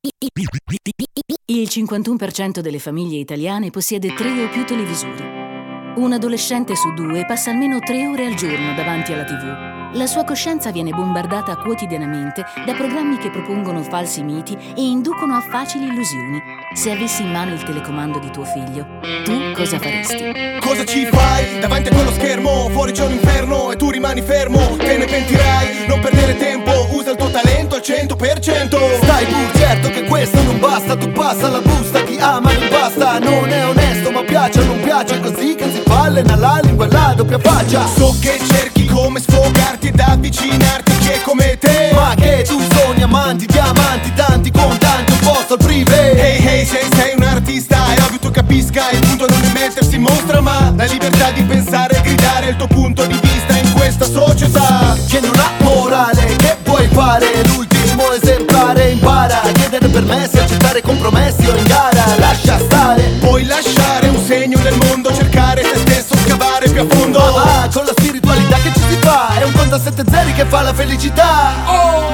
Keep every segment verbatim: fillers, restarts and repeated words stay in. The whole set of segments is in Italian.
Il cinquantuno per cento delle famiglie italiane possiede tre o più televisori. Un adolescente su due passa almeno tre ore al giorno davanti alla tivù. La sua coscienza viene bombardata quotidianamente da programmi che propongono falsi miti e inducono a facili illusioni. Se avessi in mano il telecomando di tuo figlio, tu cosa faresti? Cosa ci fai davanti a quello schermo? Fuori c'è un inferno e tu rimani fermo. Te ne pentirai, non perdere tempo. Usa il tuo talento al cento per cento. Stai pur certo che questo non basta. Tu passa la busta, chi ama non basta. Non è onesto ma piace o non piace. Così che si allena la lingua e la doppia faccia. So che cerchi come sfogarti ed avvicinarti chi è come te. Ma che tu sogni amanti, diamanti, tanti contanti, un posto al privé. Hey hey, se sei un artista è ovvio tu capisca. Il punto non è mettersi in mostra ma la libertà di pensare e gridare il tuo punto di vista in questa società che non ha morale. Che vuoi fare? L'ultimo esemplare. Impara a chiedere permessi, accettare compromessi o in gara lascia stare. Puoi lasciare un segno nel mondo, cercare te stesso, scavare più a fondo. Ma, ma con la spiritualità che ci si fa è un conto a sette zeri che fa la felicità. Oh, oh.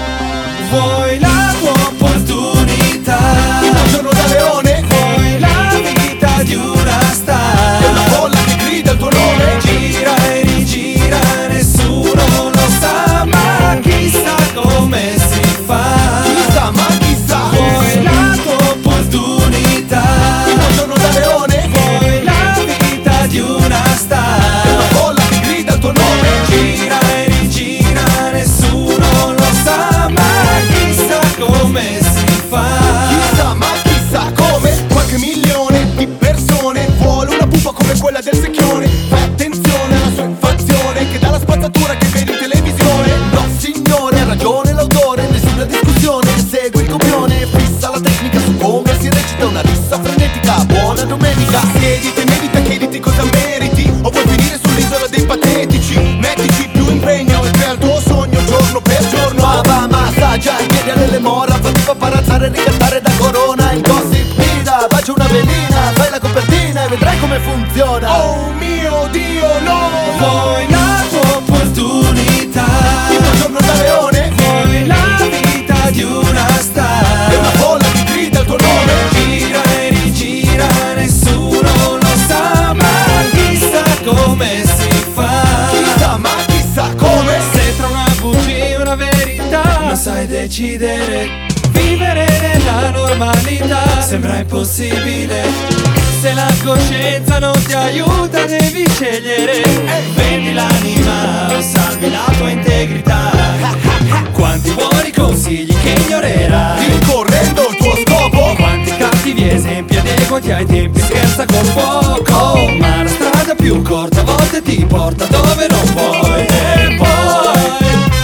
Vuoi la tua opportunità? Il tuo giorno da leone? Vuoi la vita di una star? È una folla che grida il tuo nome. Gira e rigira, nessuno lo sa, ma chissà come si fa. Chissà, ma chissà. Vuoi la tua opportunità? Il tuo giorno da leone? Vuoi la vita di una star? È una folla che grida il tuo nome. Gira e rigira, nessuno lo sa, ma chissà come si fa. Chissà, ma chissà come. Qualche milione di persone vuole una pupa come quella del secchione. Fai attenzione alla sua infazione che dà la spazzatura che vedi in televisione. No signore, ha ragione l'autore, nessuna discussione. Segui il copione, fissa la tecnica su come si recita una rissa frenetica. Buona domenica. Siediti e medita, chiediti cosa meriti. O vuoi finire sull'isola dei patetici? Mettici più impegno e crea il tuo sogno giorno per giorno. Ma va, massaggia, chiedi alle mora, fatti paparazzare e ricattare da corona. Il gossip mira, bacia una velina, fai la copertina e vedrai come funziona. Oh mio Dio, no! Vuoi la tua opportunità? Il tuo giorno da leone? Vuoi la vita di una star? È una folla che grida il tuo nome. Gira e rigira, nessuno lo sa, ma chissà come si fa. Chissà, ma chissà come. Se tra una bugia e una verità non sai decidere, vivere nella normalità sembra impossibile. Se la coscienza non ti aiuta devi scegliere. Vendi l'anima o salvi la tua integrità. Quanti buoni consigli che ignorerai, Rincorrendo il tuo scopo. quanti cattivi esempi adeguati ai tempi, scherza col fuoco. Ma la strada più corta a volte ti porta dove non vuoi. E poi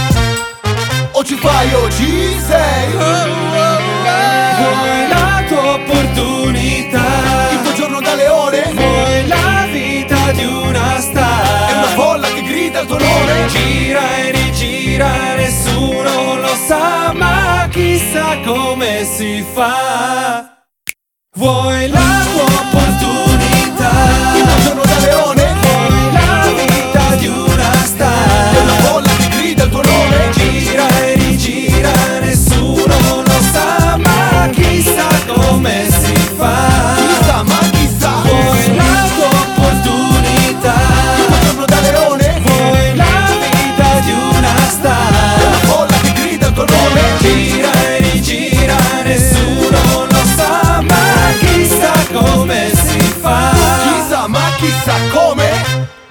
O ci fai o ci sei. vuoi la tua opportunità? Il tuo giorno da leone? Vuoi la vita di una star? È una folla che grida il tuo nome. Gira e rigira, nessuno lo sa, ma chissà come si fa. Vuoi la tua opportunità? Il tuo giorno da leone? Vuoi la vita di una star? È una folla che grida il tuo nome. Gira e rigira, nessuno lo sa, ma chissà come si fa. Chissà, ma chissà. Vuoi la tua opportunità? Il tuo giorno da leone? Vuoi la vita di una star? È una folla che grida il tuo nome. Gira e rigira, nessuno lo sa, ma chissà come si fa. Chissà, ma chissà come.